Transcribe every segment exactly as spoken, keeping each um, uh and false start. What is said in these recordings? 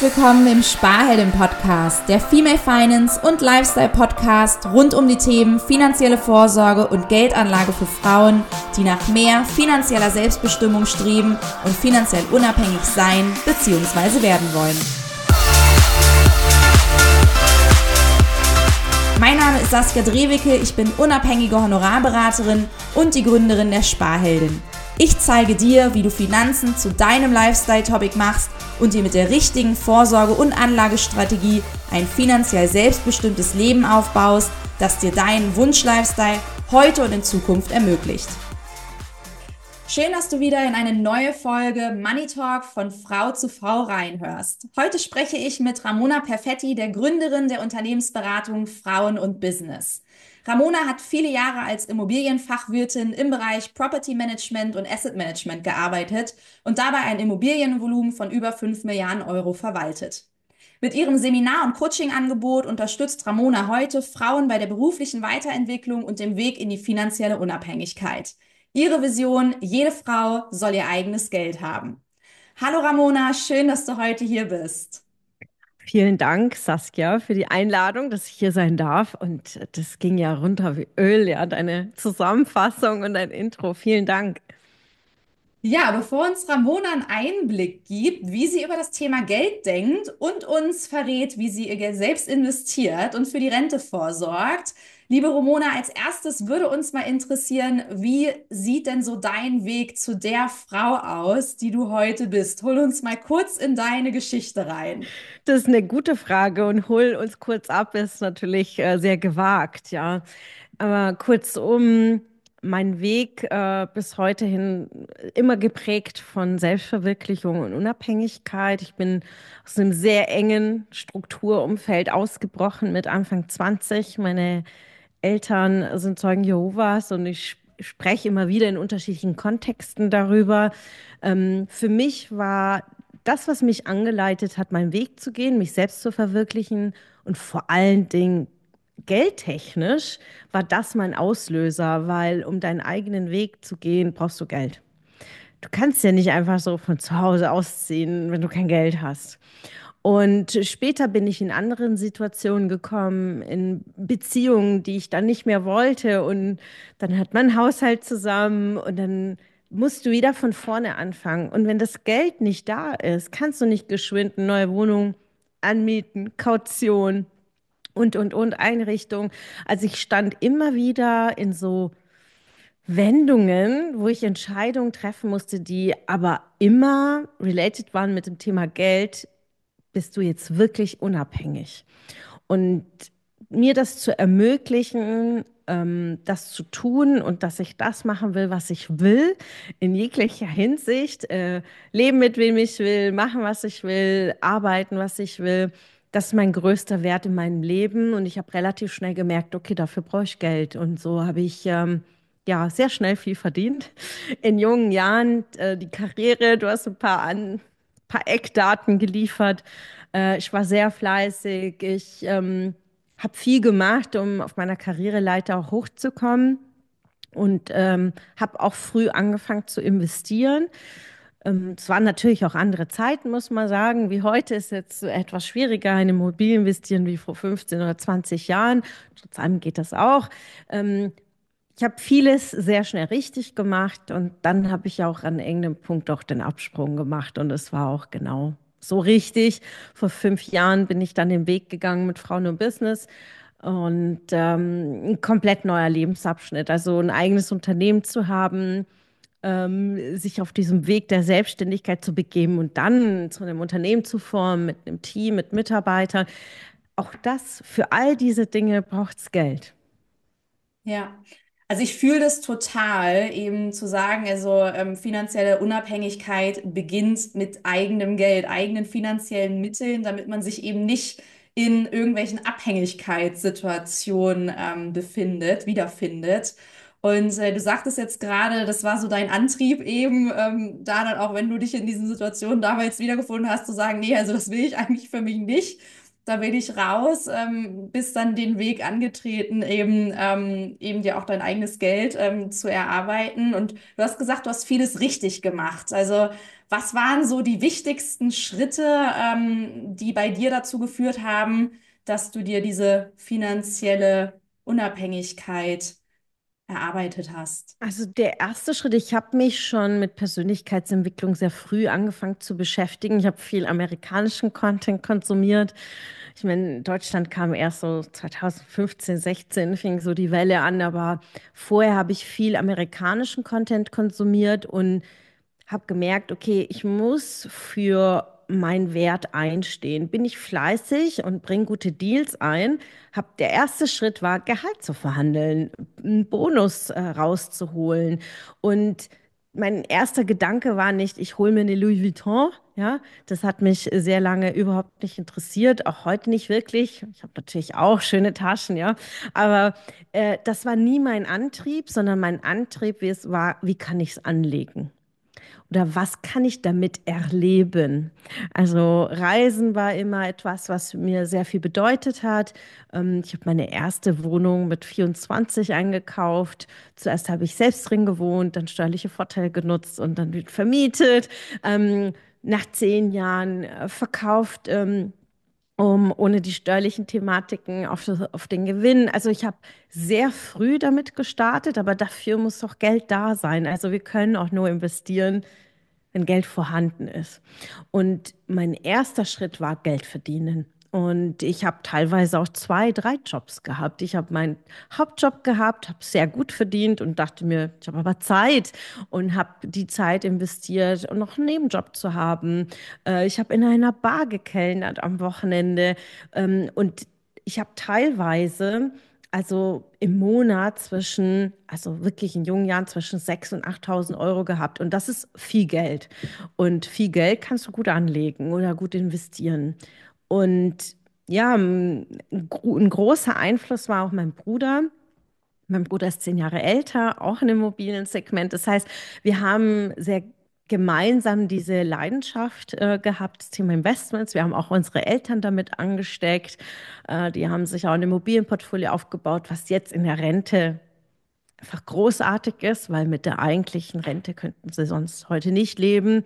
willkommen im Sparhelden-Podcast, der Female Finance und Lifestyle-Podcast rund um die Themen finanzielle Vorsorge und Geldanlage für Frauen, die nach mehr finanzieller Selbstbestimmung streben und finanziell unabhängig sein bzw. werden wollen. Mein Name ist Saskia Drewicke, ich bin unabhängige Honorarberaterin und die Gründerin der Sparheldin. Ich zeige dir, wie du Finanzen zu deinem Lifestyle-Topic machst und dir mit der richtigen Vorsorge- und Anlagestrategie ein finanziell selbstbestimmtes Leben aufbaust, das dir deinen Wunsch-Lifestyle heute und in Zukunft ermöglicht. Schön, dass du wieder in eine neue Folge Money Talk von Frau zu Frau reinhörst. Heute spreche ich mit Ramona Perfetti, der Gründerin der Unternehmensberatung Frauen und Business. Ramona hat viele Jahre als Immobilienfachwirtin im Bereich Property Management und Asset Management gearbeitet und dabei ein Immobilienvolumen von über fünf Milliarden Euro verwaltet. Mit ihrem Seminar- und Coachingangebot unterstützt Ramona heute Frauen bei der beruflichen Weiterentwicklung und dem Weg in die finanzielle Unabhängigkeit. Ihre Vision: jede Frau soll ihr eigenes Geld haben. Hallo Ramona, schön, dass du heute hier bist. Vielen Dank, Saskia, für die Einladung, dass ich hier sein darf. Und das ging ja runter wie Öl, ja, deine Zusammenfassung und dein Intro. Vielen Dank. Ja, bevor uns Ramona einen Einblick gibt, wie sie über das Thema Geld denkt und uns verrät, wie sie ihr Geld selbst investiert und für die Rente vorsorgt. Liebe Ramona, als erstes würde uns mal interessieren, wie sieht denn so dein Weg zu der Frau aus, die du heute bist? Hol uns mal kurz in deine Geschichte rein. Das ist eine gute Frage und hol uns kurz ab, ist natürlich äh, sehr gewagt, ja. Aber kurzum, mein Weg äh, bis heute hin immer geprägt von Selbstverwirklichung und Unabhängigkeit. Ich bin aus einem sehr engen Strukturumfeld ausgebrochen mit Anfang zwanzig. Meine Eltern sind Zeugen Jehovas und ich spreche immer wieder in unterschiedlichen Kontexten darüber. Ähm, für mich war das, was mich angeleitet hat, meinen Weg zu gehen, mich selbst zu verwirklichen und vor allen Dingen geldtechnisch war das mein Auslöser, weil um deinen eigenen Weg zu gehen, brauchst du Geld. Du kannst ja nicht einfach so von zu Hause ausziehen, wenn du kein Geld hast. Und später bin ich in anderen Situationen gekommen, in Beziehungen, die ich dann nicht mehr wollte. Und dann hat man einen Haushalt zusammen und dann musst du wieder von vorne anfangen. Und wenn das Geld nicht da ist, kannst du nicht geschwind eine neue Wohnung anmieten, Kaution und, und, und Einrichtung. Also ich stand immer wieder in so Wendungen, wo ich Entscheidungen treffen musste, die aber immer related waren mit dem Thema Geld. Bist du jetzt wirklich unabhängig? Und mir das zu ermöglichen, ähm, das zu tun und dass ich das machen will, was ich will, in jeglicher Hinsicht, äh, leben mit wem ich will, machen, was ich will, arbeiten, was ich will, das ist mein größter Wert in meinem Leben. Und ich habe relativ schnell gemerkt, okay, dafür brauche ich Geld. Und so habe ich ähm, ja sehr schnell viel verdient. In jungen Jahren äh, die Karriere, du hast ein paar, an, paar Eckdaten geliefert. Äh, ich war sehr fleißig. Ich ähm, habe viel gemacht, um auf meiner Karriereleiter auch hochzukommen und ähm, habe auch früh angefangen zu investieren. Ähm, es waren natürlich auch andere Zeiten, muss man sagen. Wie heute ist jetzt etwas schwieriger, in Immobilien investieren wie vor fünfzehn oder zwanzig Jahren. Trotz allem geht das auch. Ähm, ich habe vieles sehr schnell richtig gemacht und dann habe ich auch an irgendeinem Punkt auch den Absprung gemacht und es war auch genau so richtig. Vor fünf Jahren bin ich dann den Weg gegangen mit Frauen und Business und ähm, ein komplett neuer Lebensabschnitt. Also ein eigenes Unternehmen zu haben, ähm, sich auf diesem Weg der Selbstständigkeit zu begeben und dann zu einem Unternehmen zu formen mit einem Team, mit Mitarbeitern. Auch das, für all diese Dinge braucht es Geld. Ja, also ich fühle das total, eben zu sagen, also ähm, finanzielle Unabhängigkeit beginnt mit eigenem Geld, eigenen finanziellen Mitteln, damit man sich eben nicht in irgendwelchen Abhängigkeitssituationen ähm, befindet, wiederfindet. Und äh, du sagtest jetzt gerade, das war so dein Antrieb eben, ähm, da dann auch, wenn du dich in diesen Situationen damals wiedergefunden hast, zu sagen, nee, also das will ich eigentlich für mich nicht. da will ich raus, ähm, bist dann den Weg angetreten, eben, ähm, eben dir auch dein eigenes Geld ähm, zu erarbeiten. Und du hast gesagt, du hast vieles richtig gemacht. Also was waren so die wichtigsten Schritte, ähm, die bei dir dazu geführt haben, dass du dir diese finanzielle Unabhängigkeit erarbeitet hast? Also der erste Schritt, ich habe mich schon mit Persönlichkeitsentwicklung sehr früh angefangen zu beschäftigen. Ich habe viel amerikanischen Content konsumiert. Ich meine, Deutschland kam erst so zwanzig fünfzehn, sechzehn, fing so die Welle an, aber vorher habe ich viel amerikanischen Content konsumiert und habe gemerkt, okay, ich muss für meinen Wert einstehen. Bin ich fleißig und bringe gute Deals ein? Hab, der erste Schritt war, Gehalt zu verhandeln, einen Bonus äh, rauszuholen. Und mein erster Gedanke war nicht, ich hole mir eine Louis Vuitton. Ja, das hat mich sehr lange überhaupt nicht interessiert, auch heute nicht wirklich. Ich habe natürlich auch schöne Taschen, ja, aber äh, das war nie mein Antrieb, sondern mein Antrieb war, wie kann ich es anlegen? Oder was kann ich damit erleben? Also Reisen war immer etwas, was mir sehr viel bedeutet hat. Ähm, ich habe meine erste Wohnung mit vierundzwanzig eingekauft. Zuerst habe ich selbst drin gewohnt, dann steuerliche Vorteile genutzt und dann wird vermietet. Ähm, nach zehn Jahren äh, verkauft. Ähm, um, ohne die steuerlichen Thematiken auf, das- auf den Gewinn. Also ich habe sehr früh damit gestartet, aber dafür muss doch Geld da sein. Also wir können auch nur investieren, wenn Geld vorhanden ist. Und mein erster Schritt war Geld verdienen. Und ich habe teilweise auch zwei, drei Jobs gehabt. Ich habe meinen Hauptjob gehabt, habe sehr gut verdient und dachte mir, ich habe aber Zeit und habe die Zeit investiert, um noch einen Nebenjob zu haben. Äh, ich habe in einer Bar gekellnert am Wochenende ähm, und ich habe teilweise also im Monat zwischen, also wirklich in jungen Jahren zwischen sechstausend und achttausend Euro gehabt. Und das ist viel Geld. Und viel Geld kannst du gut anlegen oder gut investieren. Und ja, ein, gro- ein großer Einfluss war auch mein Bruder. Mein Bruder ist zehn Jahre älter, auch in dem mobilen Segment. Das heißt, wir haben sehr gemeinsam diese Leidenschaft äh, gehabt, das Thema Investments. Wir haben auch unsere Eltern damit angesteckt. Äh, die haben sich auch ein Immobilienportfolio aufgebaut, was jetzt in der Rente einfach großartig ist, weil mit der eigentlichen Rente könnten sie sonst heute nicht leben.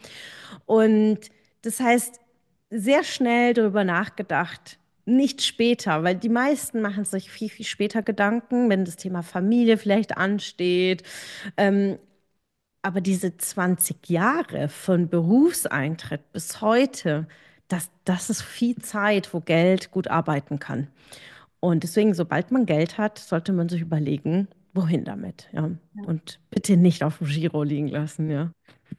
Und das heißt, sehr schnell darüber nachgedacht, nicht später, weil die meisten machen sich viel, viel später Gedanken, wenn das Thema Familie vielleicht ansteht. Ähm, aber diese zwanzig Jahre von Berufseintritt bis heute, das, das ist viel Zeit, wo Geld gut arbeiten kann. Und deswegen, sobald man Geld hat, sollte man sich überlegen, wohin damit, ja. Und bitte nicht auf dem Giro liegen lassen, ja.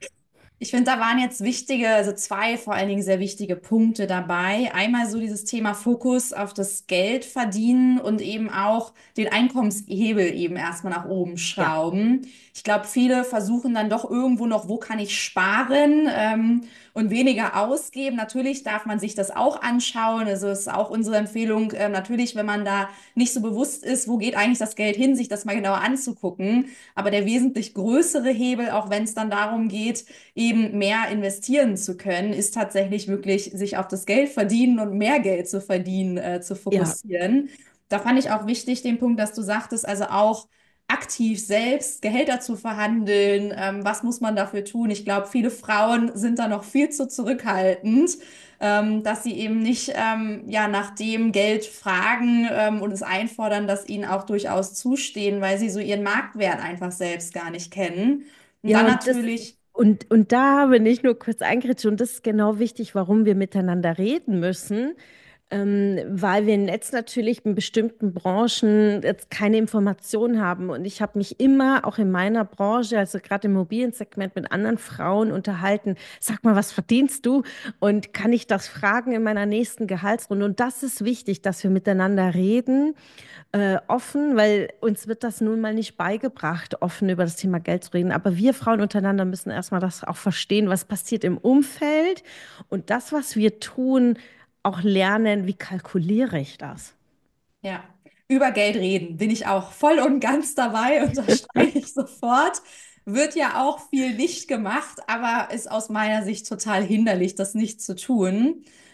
Ich finde, da waren jetzt wichtige, also zwei vor allen Dingen sehr wichtige Punkte dabei. Einmal so dieses Thema Fokus auf das Geld verdienen und eben auch den Einkommenshebel eben erstmal nach oben Ja, schrauben. Ich glaube, viele versuchen dann doch irgendwo noch, wo kann ich sparen, ähm, und weniger ausgeben. Natürlich darf man sich das auch anschauen. Also ist auch unsere Empfehlung, ähm, natürlich, wenn man da nicht so bewusst ist, wo geht eigentlich das Geld hin, sich das mal genauer anzugucken. Aber der wesentlich größere Hebel, auch wenn es dann darum geht, eben mehr investieren zu können, ist tatsächlich wirklich, sich auf das Geld verdienen und mehr Geld zu verdienen, äh, zu ja, fokussieren. Da fand ich auch wichtig den Punkt, dass du sagtest, also auch aktiv selbst Gehälter zu verhandeln. Ähm, was muss man dafür tun? Ich glaube, viele Frauen sind da noch viel zu zurückhaltend, ähm, dass sie eben nicht ähm, ja, nach dem Geld fragen ähm, und es einfordern, das ihnen auch durchaus zustehen, weil sie so ihren Marktwert einfach selbst gar nicht kennen. Und dann ja, und das, natürlich und, und da bin ich nur kurz eingrätscht, und das ist genau wichtig, warum wir miteinander reden müssen, ähm, weil wir im Netz natürlich in bestimmten Branchen jetzt keine Informationen haben. Und ich habe mich immer, auch in meiner Branche, also gerade im Immobiliensegment, mit anderen Frauen unterhalten. Sag mal, was verdienst du? Und kann ich das fragen in meiner nächsten Gehaltsrunde? Und das ist wichtig, dass wir miteinander reden, äh, offen, weil uns wird das nun mal nicht beigebracht, offen über das Thema Geld zu reden. Aber wir Frauen untereinander müssen erstmal das auch verstehen, was passiert im Umfeld, und das, was wir tun, auch lernen, wie kalkuliere ich das? ja, über Geld reden bin ich auch voll und ganz dabei, unterstreiche ich sofort. Wird ja auch viel nicht gemacht, aber ist aus meiner Sicht total hinderlich, das nicht zu tun.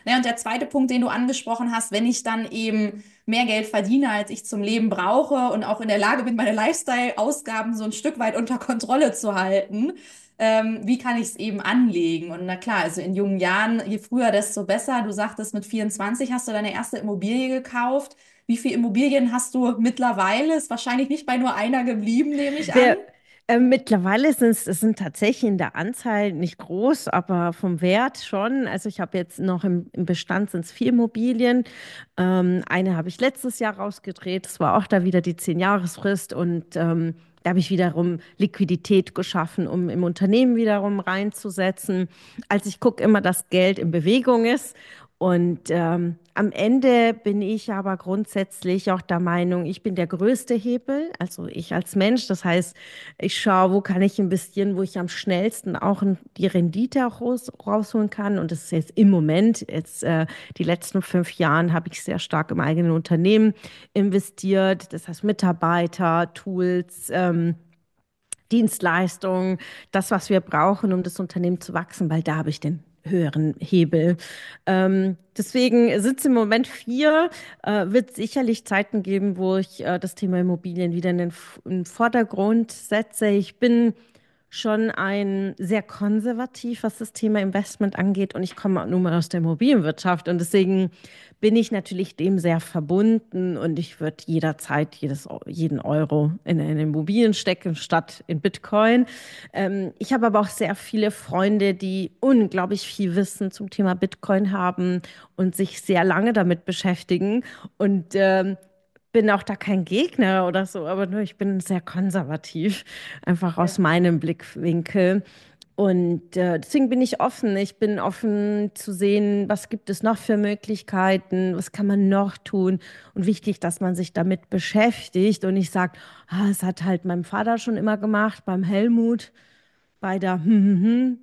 Ja, und der zweite Punkt, den du angesprochen hast, wenn ich dann eben mehr Geld verdiene, als ich zum Leben brauche und auch in der Lage bin, meine Lifestyle-Ausgaben so ein Stück weit unter Kontrolle zu halten, ähm, wie kann ich es eben anlegen? Und na klar, also in jungen Jahren, je früher, desto besser. Du sagtest, mit vierundzwanzig hast du deine erste Immobilie gekauft. Wie viele Immobilien hast du mittlerweile? Ist wahrscheinlich nicht bei nur einer geblieben, nehme ich an. Wir, äh, mittlerweile sind es es sind tatsächlich in der Anzahl nicht groß, aber vom Wert schon. Also ich habe jetzt noch im, im Bestand sind es vier Immobilien. Ähm, eine habe ich letztes Jahr rausgedreht. Das war auch da wieder die zehn-Jahres-Frist und ähm, da habe ich wiederum Liquidität geschaffen, um im Unternehmen wiederum reinzusetzen. Also ich gucke immer, dass Geld in Bewegung ist. Und ähm, am Ende bin ich aber grundsätzlich auch der Meinung, ich bin der größte Hebel, also ich als Mensch. Das heißt, ich schaue, wo kann ich investieren, wo ich am schnellsten auch die Rendite auch raus, rausholen kann. Und das ist jetzt im Moment, jetzt äh, die letzten fünf Jahren habe ich sehr stark im eigenen Unternehmen investiert. Das heißt Mitarbeiter, Tools, ähm, Dienstleistungen, das, was wir brauchen, um das Unternehmen zu wachsen, weil da habe ich den höheren Hebel. Ähm, deswegen sind es im Moment vier, äh, wird sicherlich Zeiten geben, wo ich äh, das Thema Immobilien wieder in den, F- in den Vordergrund setze. Ich bin schon ein sehr konservativ, was das Thema Investment angeht. Und ich komme nun mal aus der Immobilienwirtschaft. Und deswegen bin ich natürlich dem sehr verbunden. Und ich würde jederzeit jedes, jeden Euro in, in Immobilien stecken, statt in Bitcoin. Ähm, ich habe aber auch sehr viele Freunde, die unglaublich viel Wissen zum Thema Bitcoin haben und sich sehr lange damit beschäftigen. Und ähm, bin auch da kein Gegner oder so, aber nur ich bin sehr konservativ, einfach aus Ja. meinem Blickwinkel. Und äh, deswegen bin ich offen. Ich bin offen zu sehen, was gibt es noch für Möglichkeiten, was kann man noch tun. Und wichtig, dass man sich damit beschäftigt und nicht sagt, ah, es hat halt mein Vater schon immer gemacht, beim Helmut, bei der hm, hm, hm.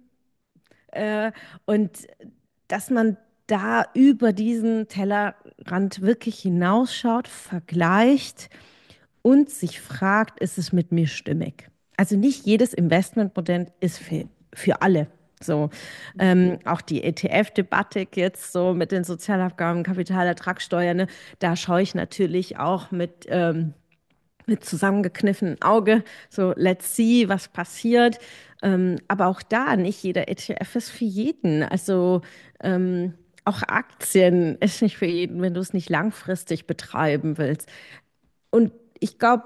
Äh, und dass man da über diesen Tellerrand wirklich hinausschaut, vergleicht und sich fragt, ist es mit mir stimmig? Also nicht jedes Investmentmodell ist für, für alle. So, ähm, auch die E T F-Debatte jetzt so mit den Sozialabgaben, Kapitalertragssteuer, ne, da schaue ich natürlich auch mit, ähm, mit zusammengekniffenem Auge, so let's see, was passiert. Ähm, aber auch da, nicht jeder E T F ist für jeden. Also ähm, auch Aktien ist nicht für jeden, wenn du es nicht langfristig betreiben willst. Und ich glaube,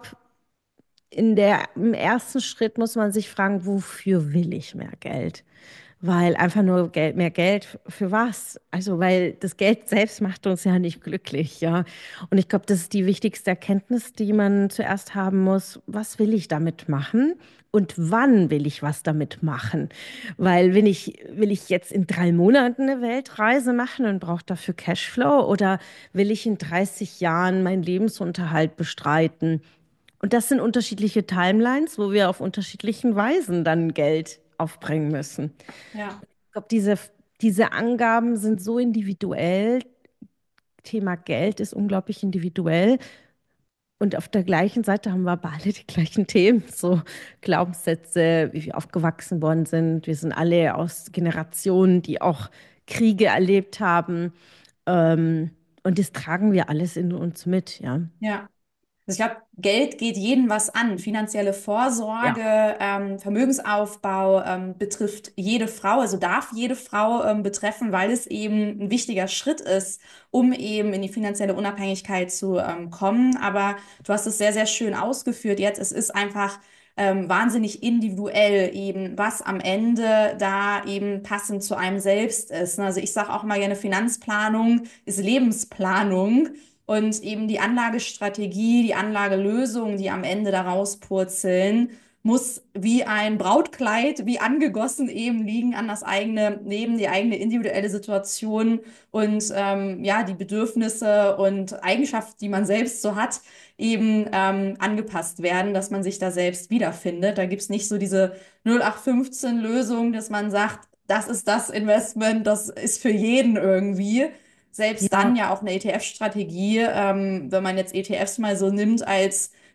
in der, im ersten Schritt muss man sich fragen, wofür will ich mehr Geld? Weil einfach nur Geld, mehr Geld für was? Also, weil das Geld selbst macht uns ja nicht glücklich, ja. Und ich glaube, das ist die wichtigste Erkenntnis, die man zuerst haben muss. Was will ich damit machen? Und wann will ich was damit machen? Weil wenn ich, will ich jetzt in drei Monaten eine Weltreise machen und brauche dafür Cashflow oder will ich in dreißig Jahren meinen Lebensunterhalt bestreiten? Und das sind unterschiedliche Timelines, wo wir auf unterschiedlichen Weisen dann Geld aufbringen müssen. Ja. Ich glaube, diese, diese Angaben sind so individuell. Thema Geld ist unglaublich individuell. Und auf der gleichen Seite haben wir aber alle die gleichen Themen, so Glaubenssätze, wie wir aufgewachsen worden sind. Wir sind alle aus Generationen, die auch Kriege erlebt haben. Ähm, und das tragen wir alles in uns mit, ja. Ja. Also ich glaube, Geld geht jeden was an. Finanzielle Ja. Vorsorge, ähm, Vermögensaufbau ähm, betrifft jede Frau, also darf jede Frau ähm, betreffen, weil es eben ein wichtiger Schritt ist, um eben in die finanzielle Unabhängigkeit zu ähm, kommen. Aber du hast es sehr, sehr schön ausgeführt jetzt. Es ist einfach ähm, wahnsinnig individuell eben, was am Ende da eben passend zu einem selbst ist. Also ich sage auch mal gerne, Finanzplanung ist Lebensplanung. Und eben die Anlagestrategie, die Anlagelösung, die am Ende daraus purzeln, muss wie ein Brautkleid, wie angegossen eben liegen an das eigene Leben, die eigene individuelle Situation und ähm, ja, die Bedürfnisse und Eigenschaften, die man selbst so hat, eben ähm, angepasst werden, dass man sich da selbst wiederfindet. Da gibt's nicht so diese null acht fünfzehn Lösung, dass man sagt, das ist das Investment, das ist für jeden irgendwie. Selbst dann Ja, ja auch eine E T F-Strategie, ähm, wenn man jetzt E T Fs mal so nimmt als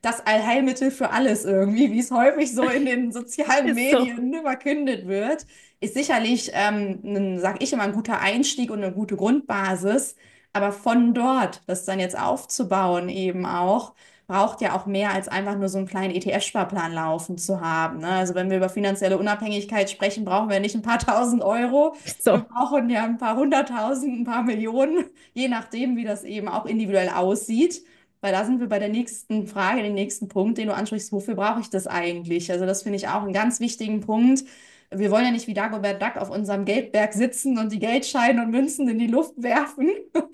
das Allheilmittel für alles irgendwie, wie es häufig so in den sozialen Ist so. Medien verkündet wird, ist sicherlich, ähm, ein, sag ich immer, ein guter Einstieg und eine gute Grundbasis. Aber von dort, das dann jetzt aufzubauen eben auch, braucht ja auch mehr als einfach nur so einen kleinen E T F-Sparplan laufen zu haben. Ne? Also wenn wir über finanzielle Unabhängigkeit sprechen, brauchen wir nicht ein paar tausend Euro. Wir So. brauchen ja ein paar hunderttausend, ein paar Millionen, je nachdem, wie das eben auch individuell aussieht. Weil da sind wir bei der nächsten Frage, den nächsten Punkt, den du ansprichst. Wofür brauche ich das eigentlich? Also das finde ich auch einen ganz wichtigen Punkt. Wir wollen ja nicht wie Dagobert Duck auf unserem Geldberg sitzen und die Geldscheine und Münzen in die Luft werfen.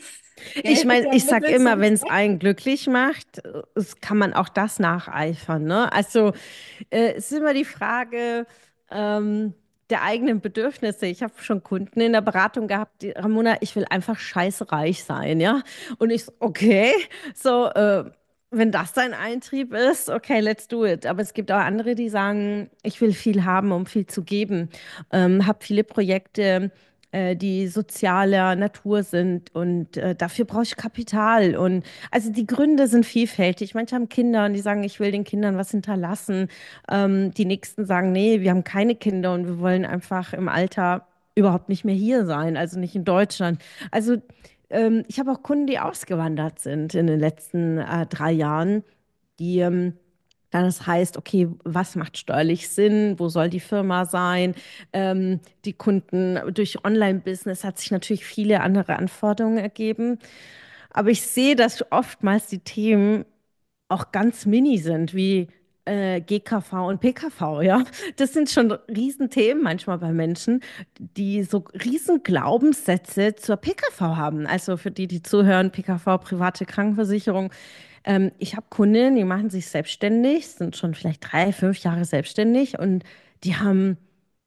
Ich Geld ist meine, ja ein ich sag Mittel immer, zum wenn es Zweck. einen glücklich macht, äh, es kann man auch das nacheifern, ne? Also äh, es ist immer die Frage ähm, der eigenen Bedürfnisse. Ich habe schon Kunden in der Beratung gehabt, die, Ramona, ich will einfach scheiße reich sein, ja? Und ich so, okay, so, äh, wenn das dein Eintrieb ist, okay, let's do it. Aber es gibt auch andere, die sagen, ich will viel haben, um viel zu geben. Ähm, habe viele Projekte, äh, die sozialer Natur sind und äh, dafür brauche ich Kapital. Und also die Gründe sind vielfältig. Manche haben Kinder und die sagen, ich will den Kindern was hinterlassen. Ähm, die nächsten sagen, nee, wir haben keine Kinder und wir wollen einfach im Alter überhaupt nicht mehr hier sein, also nicht in Deutschland. Also ähm, ich habe auch Kunden, die ausgewandert sind in den letzten äh, drei Jahren, die ähm, dann das heißt, okay, was macht steuerlich Sinn? Wo soll die Firma sein? Ähm, die Kunden durch Online-Business hat sich natürlich viele andere Anforderungen ergeben. Aber ich sehe, dass oftmals die Themen auch ganz mini sind, wie äh, G K V und P K V, ja. Das sind schon Riesenthemen manchmal bei Menschen, die so riesen Glaubenssätze zur P K V haben. Also für die, die zuhören, P K V, private Krankenversicherung. Ähm, ich habe Kundinnen, die machen sich selbstständig, sind schon vielleicht drei, fünf Jahre selbstständig und die haben,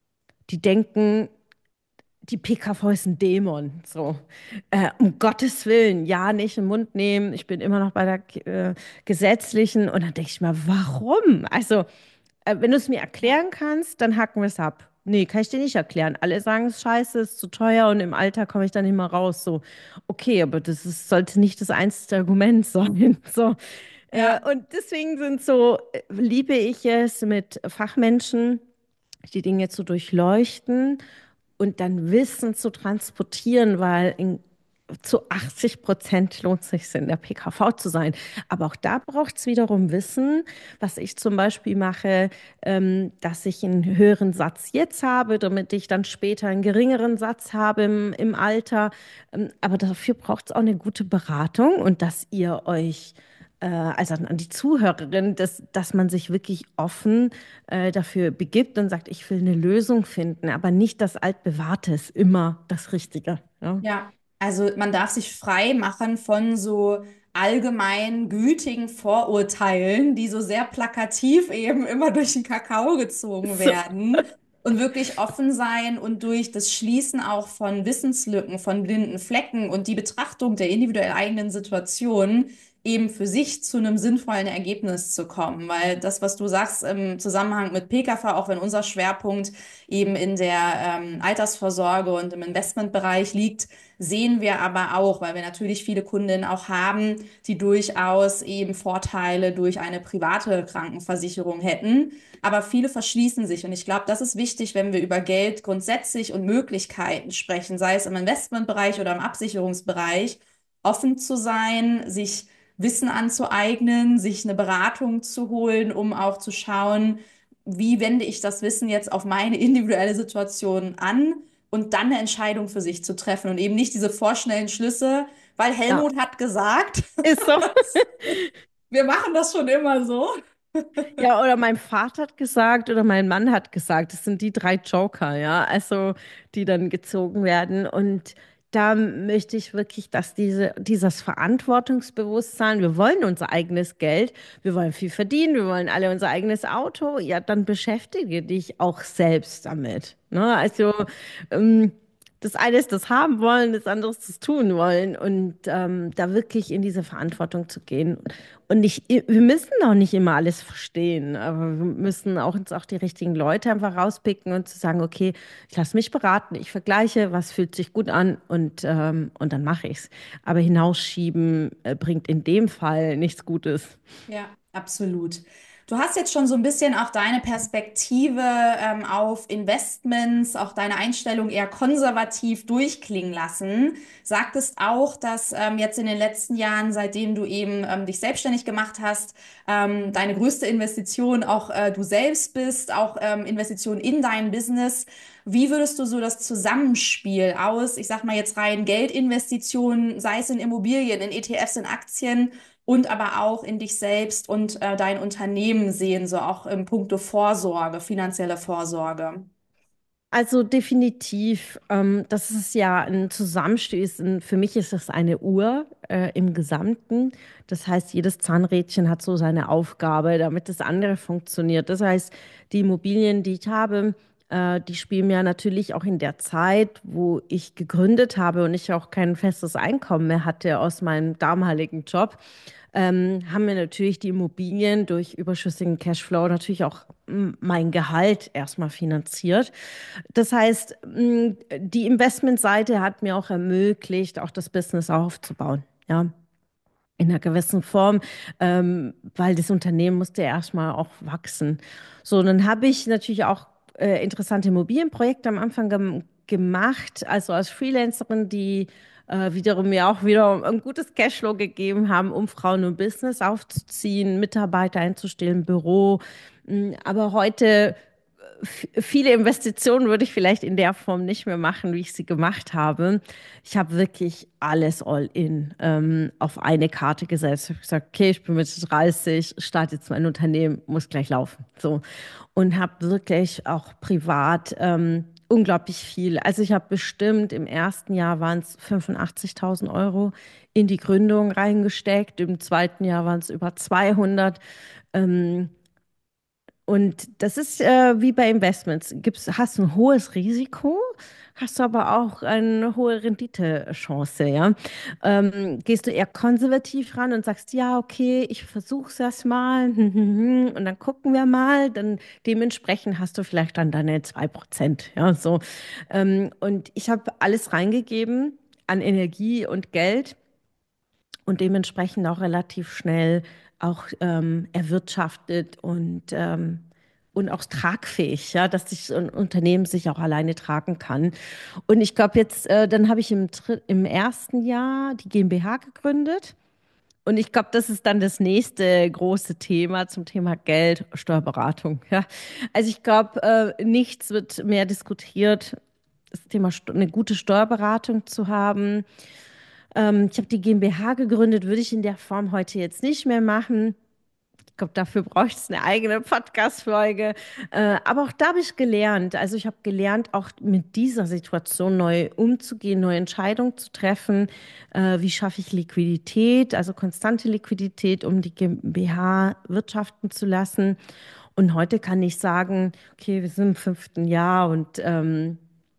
die denken, die P K V ist ein Dämon. So, äh, um Gottes Willen, ja, nicht im Mund nehmen. Ich bin immer noch bei der äh, gesetzlichen. Und dann denke ich mir, warum? Also, äh, wenn du es mir erklären kannst, dann hacken wir es ab. Nee, kann ich dir nicht erklären. Alle sagen, es ist scheiße, es ist zu teuer und im Alter komme ich dann nicht mehr raus. So, okay, aber das ist, sollte nicht das einzige Argument sein. So, äh, Ja. und deswegen sind so, äh, liebe ich es mit Fachmenschen, die Dinge zu durchleuchten und dann Wissen zu transportieren, weil in, zu achtzig Prozent lohnt es sich in der P K V zu sein. Aber auch da braucht es wiederum Wissen, was ich zum Beispiel mache, ähm, dass ich einen höheren Satz jetzt habe, damit ich dann später einen geringeren Satz habe im, im Alter. Ähm, aber dafür braucht es auch eine gute Beratung und dass ihr euch äh, also an die Zuhörerin, dass, dass man sich wirklich offen äh, dafür begibt und sagt, ich will eine Lösung finden, aber nicht das Altbewährte ist immer das Richtige. Ja? Ja, also man darf sich frei machen von so allgemein gütigen Vorurteilen, die so sehr plakativ eben immer durch den Kakao gezogen So, werden und wirklich offen sein und durch das Schließen auch von Wissenslücken, von blinden Flecken und die Betrachtung der individuell eigenen Situation eben für sich zu einem sinnvollen Ergebnis zu kommen. Weil das, was du sagst im Zusammenhang mit P K V, auch wenn unser Schwerpunkt eben in der ähm, Altersvorsorge und im Investmentbereich liegt, sehen wir aber auch, weil wir natürlich viele Kundinnen auch haben, die durchaus eben Vorteile durch eine private Krankenversicherung hätten. Aber viele verschließen sich. Und ich glaube, das ist wichtig, wenn wir über Geld grundsätzlich und Möglichkeiten sprechen, sei es im Investmentbereich oder im Absicherungsbereich, offen zu sein, sich Wissen anzueignen, sich eine Beratung zu holen, um auch zu schauen, wie wende ich das Wissen jetzt auf meine individuelle Situation an und dann eine Entscheidung für sich zu treffen und eben nicht diese vorschnellen Schlüsse, weil ja, Helmut hat gesagt, ist so. wir machen das schon immer so. Ja, oder mein Vater hat gesagt oder mein Mann hat gesagt, das sind die drei Joker, ja, also die dann gezogen werden. Und da möchte ich wirklich, dass diese, dieses Verantwortungsbewusstsein, wir wollen unser eigenes Geld, wir wollen viel verdienen, wir wollen alle unser eigenes Auto, ja, dann beschäftige dich auch selbst damit. Ne? Also ähm, Das eine ist das haben wollen, das andere ist das tun wollen und ähm, da wirklich in diese Verantwortung zu gehen. Und nicht, wir müssen auch nicht immer alles verstehen, aber wir müssen auch uns auch die richtigen Leute einfach rauspicken und zu sagen, okay, ich lasse mich beraten, ich vergleiche, was fühlt sich gut an und, ähm, und dann mache ich es. Aber hinausschieben äh, bringt in dem Fall nichts Gutes. Ja, absolut. Du hast jetzt schon so ein bisschen auch deine Perspektive ähm, auf Investments, auch deine Einstellung eher konservativ durchklingen lassen. Sagtest auch, dass ähm, jetzt in den letzten Jahren, seitdem du eben ähm, dich selbstständig gemacht hast, ähm, deine größte Investition auch äh, du selbst bist, auch ähm, Investition in dein Business. Wie würdest du so das Zusammenspiel aus, ich sag mal jetzt rein Geldinvestitionen, sei es in Immobilien, in E T Fs, in Aktien, und aber auch in dich selbst und äh, dein Unternehmen sehen, so auch im Puncto Vorsorge, finanzielle Vorsorge. Also definitiv, ähm, das ist ja ein Zusammenspiel. ist ein- Für mich ist das eine Uhr äh, im Gesamten. Das heißt, jedes Zahnrädchen hat so seine Aufgabe, damit das andere funktioniert. Das heißt, die Immobilien, die ich habe, äh, die spielen mir natürlich auch in der Zeit, wo ich gegründet habe und ich auch kein festes Einkommen mehr hatte aus meinem damaligen Job, ähm, haben wir natürlich die Immobilien durch überschüssigen Cashflow natürlich auch mm, mein Gehalt erstmal finanziert. Das heißt, mh, die Investmentseite hat mir auch ermöglicht, auch das Business aufzubauen. Ja, in einer gewissen Form, ähm, weil das Unternehmen musste erstmal auch wachsen. So, dann habe ich natürlich auch äh, interessante Immobilienprojekte am Anfang gem gemacht, also als Freelancerin, die äh, wiederum mir auch wieder ein gutes Cashflow gegeben haben, um Frauen und Business aufzuziehen, Mitarbeiter einzustellen, Büro. Mm, Aber heute f- viele Investitionen würde ich vielleicht in der Form nicht mehr machen, wie ich sie gemacht habe. Ich habe wirklich alles all in ähm, auf eine Karte gesetzt. Ich habe gesagt, okay, ich bin Mitte dreißig, starte jetzt mein Unternehmen, muss gleich laufen. So. Und habe wirklich auch privat ähm, unglaublich viel. Also ich habe bestimmt im ersten Jahr waren es fünfundachtzigtausend Euro in die Gründung reingesteckt. Im zweiten Jahr waren es über zweihundert. Ähm, und das ist äh, wie bei Investments. Gibt's, hast du ein hohes Risiko, hast du aber auch eine hohe Renditechance, ja. Ähm, gehst du eher konservativ ran und sagst, ja, okay, ich versuche es erst mal und dann gucken wir mal, dann dementsprechend hast du vielleicht dann deine zwei Prozent, ja, so. Ähm, und ich habe alles reingegeben an Energie und Geld und dementsprechend auch relativ schnell auch ähm, erwirtschaftet und, ähm, und auch tragfähig, ja, dass sich so ein Unternehmen sich auch alleine tragen kann. Und ich glaube jetzt, äh, dann habe ich im, Dr- im ersten Jahr die GmbH gegründet. Und ich glaube, das ist dann das nächste große Thema zum Thema Geld, Steuerberatung. Ja. Also ich glaube, äh, nichts wird mehr diskutiert, das Thema Sto- eine gute Steuerberatung zu haben. Ähm, ich habe die GmbH gegründet, würde ich in der Form heute jetzt nicht mehr machen. Ich glaube, dafür bräuchte es eine eigene Podcast-Folge. Äh, aber auch da habe ich gelernt. Also ich habe gelernt, auch mit dieser Situation neu umzugehen, neue Entscheidungen zu treffen. Äh, wie schaffe ich Liquidität, also konstante Liquidität, um die GmbH wirtschaften zu lassen. Und heute kann ich sagen, okay, wir sind im fünften Jahr und ähm,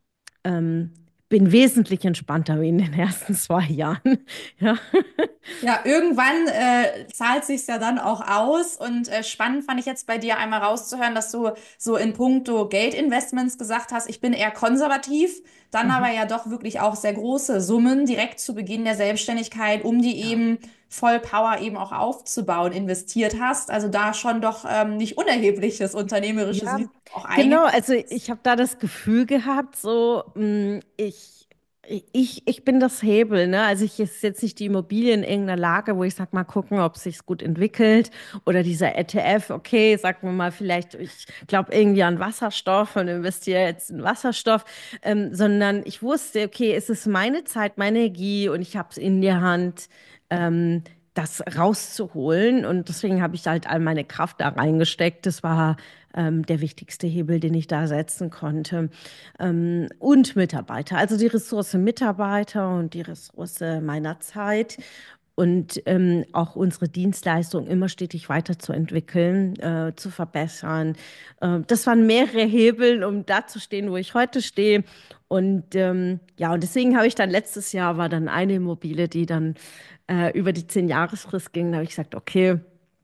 ähm, bin wesentlich entspannter wie in den ersten zwei Jahren. Ja. Ja, irgendwann äh, zahlt sich's ja dann auch aus und äh, spannend fand ich jetzt bei dir einmal rauszuhören, dass du so in puncto Geldinvestments gesagt hast, ich bin eher konservativ, dann aber Mhm. ja doch wirklich auch sehr große Summen direkt zu Beginn der Selbstständigkeit, um die Ja. eben voll Power eben auch aufzubauen, investiert hast. Also da schon doch ähm, nicht unerhebliches unternehmerisches Ja, Risiko auch genau. eingegangen. Also ich habe da das Gefühl gehabt, so mh, ich, ich, ich bin das Hebel, ne? Also ich ist jetzt nicht die Immobilie in irgendeiner Lage, wo ich sag mal gucken, ob es sich gut entwickelt oder dieser E T F, okay, sagen wir mal vielleicht, ich glaube irgendwie an Wasserstoff und investiere jetzt in Wasserstoff, ähm, sondern ich wusste, okay, es ist meine Zeit, meine Energie und ich habe es in der Hand. Ähm, das rauszuholen. Und deswegen habe ich halt all meine Kraft da reingesteckt. Das war ähm, der wichtigste Hebel, den ich da setzen konnte. Ähm, und Mitarbeiter, also die Ressource Mitarbeiter und die Ressource meiner Zeit. und ähm, auch unsere Dienstleistung immer stetig weiterzuentwickeln, äh, zu verbessern. Äh, das waren mehrere Hebel, um da zu stehen, wo ich heute stehe. Und ähm, ja, und deswegen habe ich dann letztes Jahr war dann eine Immobilie, die dann äh, über die zehn-Jahres-Frist ging. Da habe ich gesagt, okay,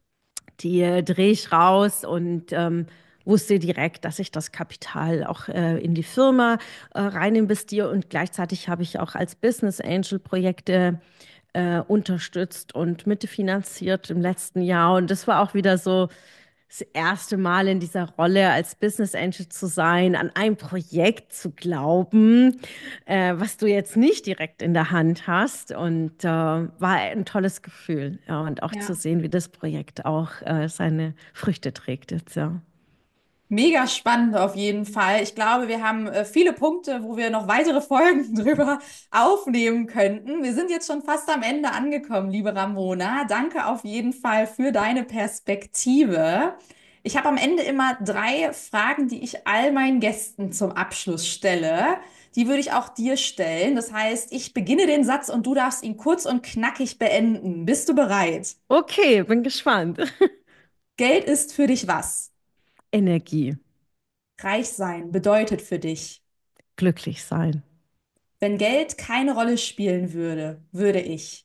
die äh, drehe ich raus und ähm, wusste direkt, dass ich das Kapital auch äh, in die Firma äh, rein investiere und gleichzeitig habe ich auch als Business Angel Projekte äh, unterstützt und mitfinanziert im letzten Jahr und das war auch wieder so das erste Mal in dieser Rolle als Business Angel zu sein, an ein Projekt zu glauben, äh, was du jetzt nicht direkt in der Hand hast. Und äh, war ein tolles Gefühl. Ja, und auch zu Ja. sehen, wie das Projekt auch äh, seine Früchte trägt jetzt, ja. Mega spannend auf jeden Fall. Ich glaube, wir haben äh, viele Punkte, wo wir noch weitere Folgen drüber aufnehmen könnten. Wir sind jetzt schon fast am Ende angekommen, liebe Ramona. Danke auf jeden Fall für deine Perspektive. Ich habe am Ende immer drei Fragen, die ich all meinen Gästen zum Abschluss stelle. Die würde ich auch dir stellen. Das heißt, ich beginne den Satz und du darfst ihn kurz und knackig beenden. Bist du bereit? Okay, bin gespannt. Geld ist für dich was? Energie, Reich sein bedeutet für dich. glücklich sein. Wenn Geld keine Rolle spielen würde, würde ich.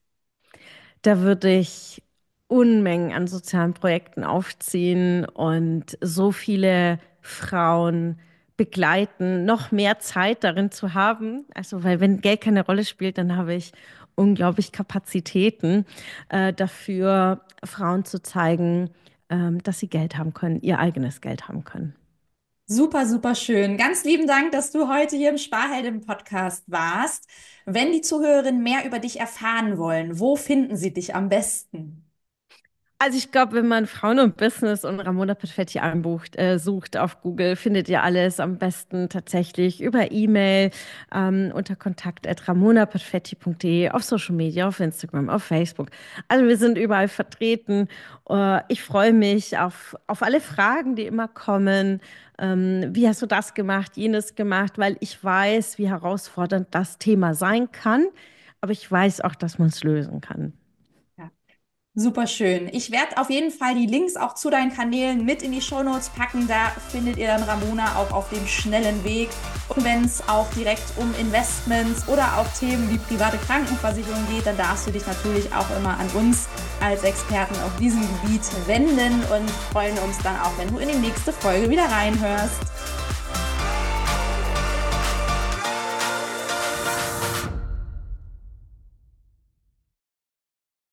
Da würde ich Unmengen an sozialen Projekten aufziehen und so viele Frauen begleiten, noch mehr Zeit darin zu haben. Also, weil wenn Geld keine Rolle spielt, dann habe ich unglaublich Kapazitäten äh, dafür, Frauen zu zeigen, ähm, dass sie Geld haben können, ihr eigenes Geld haben können. Super, super schön. Ganz lieben Dank, dass du heute hier im Sparhelden-Podcast warst. Wenn die Zuhörerinnen mehr über dich erfahren wollen, wo finden sie dich am besten? Also ich glaube, wenn man Frauen und Business und Ramona Perfetti einbucht, äh, sucht auf Google, findet ihr alles am besten tatsächlich über E-Mail ähm, unter kontakt at ramonaperfetti punkt de, auf Social Media, auf Instagram, auf Facebook. Also wir sind überall vertreten. Äh, ich freue mich auf, auf alle Fragen, die immer kommen. Ähm, wie hast du das gemacht, jenes gemacht? Weil ich weiß, wie herausfordernd das Thema sein kann, aber ich weiß auch, dass man es lösen kann. Ja. Super schön. Ich werde auf jeden Fall die Links auch zu deinen Kanälen mit in die Shownotes packen. Da findet ihr dann Ramona auch auf dem schnellen Weg. Und wenn es auch direkt um Investments oder auch Themen wie private Krankenversicherung geht, dann darfst du dich natürlich auch immer an uns als Experten auf diesem Gebiet wenden und freuen uns dann auch, wenn du in die nächste Folge wieder reinhörst.